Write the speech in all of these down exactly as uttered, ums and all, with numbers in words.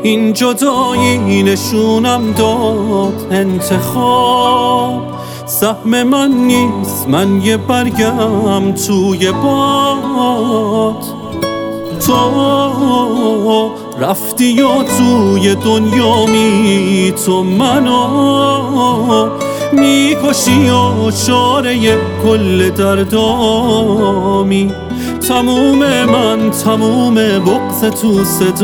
این جدایی نشونم داد انتخاب سهم من نیست، من یه برگم توی باد. تو رفتی و توی دنیا می تو منو میکشی و چاره کل دردامی. تموم من تموم بغض تو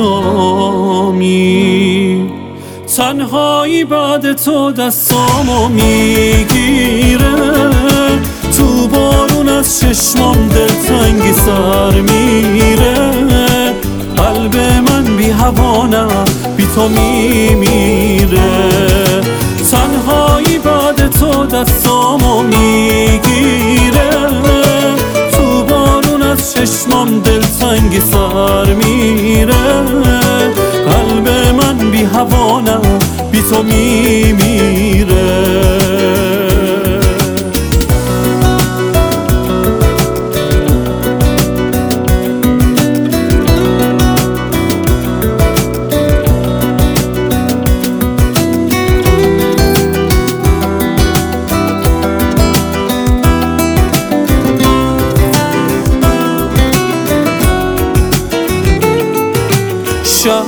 صدامی. تنهایی بعد تو دستامو میگیره، تو بارون از چشمام دلتنگی سر میره. قلب من بی هوانه بی تو میمیره. تنهایی بعد تو دستامو میگیره، تو بارون از چشمام دلتنگی سر میره. قلب من بی هوانه بی تو میمیره. شب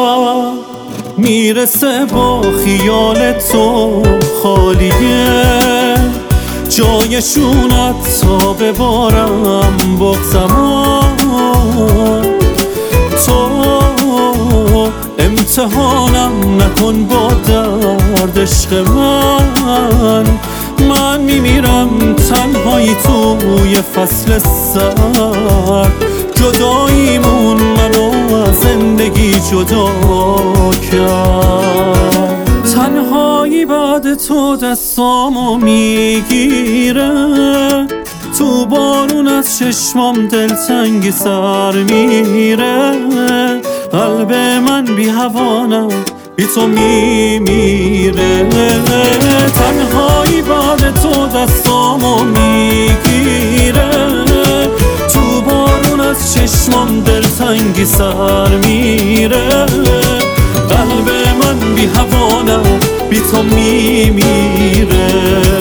میرسه با خیال تو خالیه، جایشونت تا ببارم بغضمو. تو امتحانم نکن با درد عشق من. من میمیرم تنهایی توی فصل سرد. جداییمون منو از زندگی جدا کرد. تنهایی بعد تو دستامو میگیره، تو بارون از چشمام دلتنگی سر میره. قلب من بی هوانه بی تو میمیره. تنهایی بعد تو دستامو میگیره، تو بارون از چشمام دلتنگی سر میره. قلب من بی هوانه بی تو میمیره.